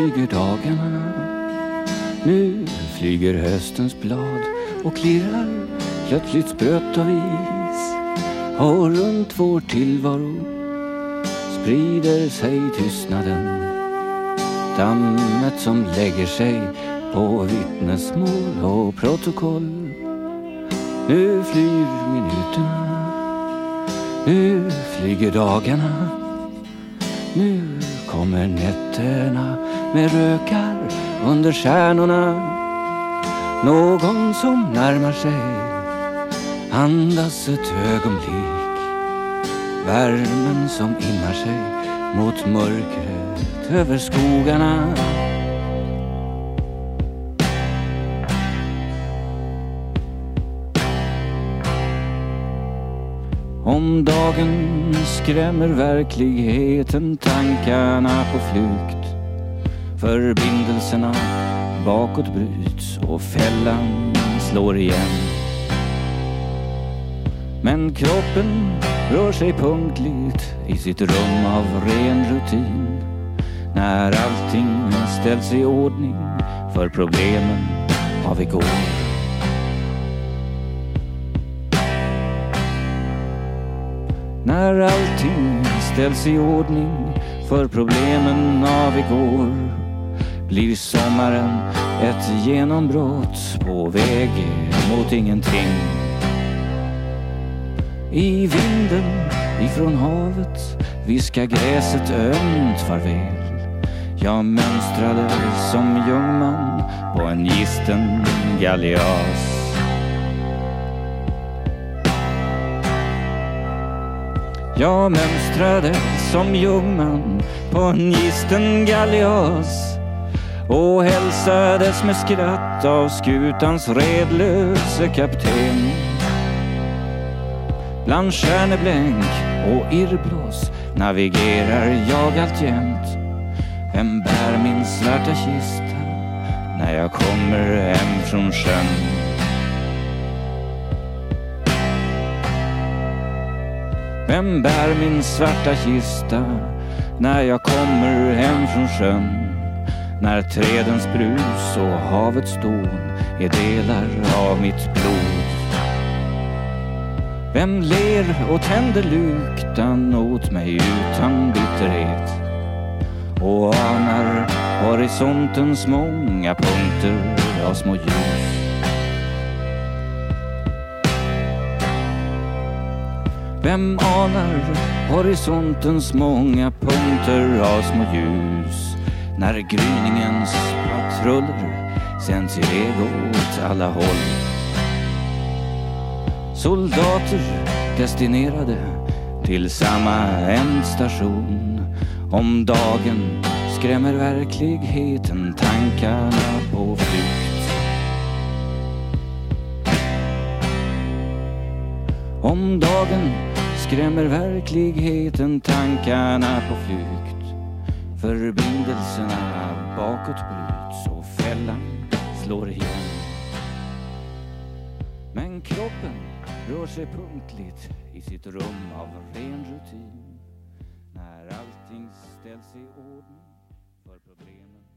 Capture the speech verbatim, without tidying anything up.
flyger dagarna. Nu flyger höstens blad och klirrar plötsligt spröt av is. Och runt vår tillvaro sprider sig tystnaden. Dammet som lägger sig på vittnesmål och protokoll. Nu flyr minuterna, nu flyger dagarna. Nu kommer nätterna med rökar under stjärnorna. Någon som närmar sig, andas ett ögonblick. Värmen som immar sig mot mörkret över skogarna. Om dagen skrämmer verkligheten tankarna på flykt. Förbindelserna bakåt bryts och fällan slår igen. Men kroppen rör sig punktligt i sitt rum av ren rutin. När allting ställs i ordning för problemen av igår. När allting ställs i ordning för problemen av igår, blir sommaren ett genombrott på väg mot ingenting. I vinden ifrån havet viskar gräset ömt farväl. Jag mönstrade som jungman på en gisten galeas. Jag mönstrade som jungman på en gisten galeas och hälsades med skratt av skutans redlöse kapten. Bland stjärneblänk och irrblås navigerar jag alltjämt. Vem bär min svarta kista när jag kommer hem från sjön? Vem bär min svarta kista när jag kommer hem från sjön? När trädens brus och havets dån är delar av mitt blod. Vem ler och tänder luktan åt mig utan bitterhet och anar horisontens många punkter av små ljus. Vem anar horisontens många punkter av små ljus när gryningens patruller sänds iväg åt alla håll? Soldater destinerade till samma ändstation. Om dagen skrämmer verkligheten tankarna på flykt. Om dagen skrämmer verkligheten tankarna på flykt. Förbindelserna bakåt bryts och fällan slår igen. Men kroppen rör sig punktligt i sitt rum av ren rutin. När allting ställs i ordning för problemen.